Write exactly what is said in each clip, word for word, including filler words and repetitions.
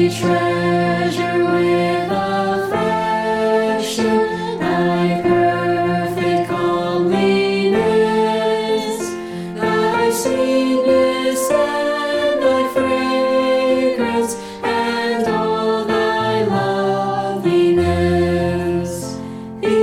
treasure with affection thy perfect comeliness, thy sweetness and thy fragrance, and all thy loveliness. The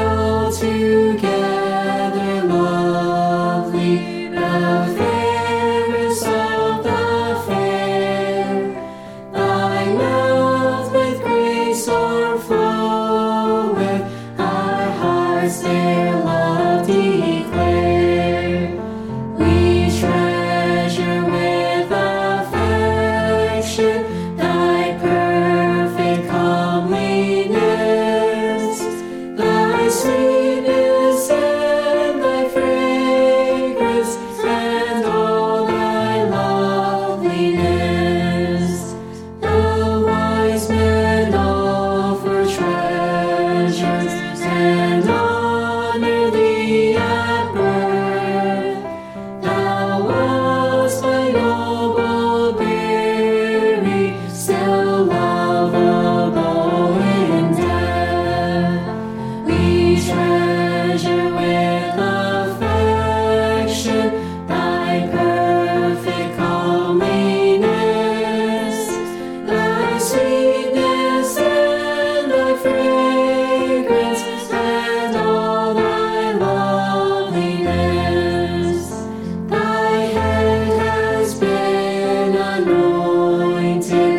altogether lovely, the fairest of the fair, thy mouth with grace o'erfloweth, our hearts their love declare. We treasure with affection thy perfect comeliness, thy sweetness and thy fragrance, and all thy loveliness. The wise men offer treasures and honor thee at birth. Thou wast by noble bearing, still lovable in death. We treasure with affection thy perfect comeliness, thy sweetness and thy fragrance, and all thy loveliness. Thy head has been anointed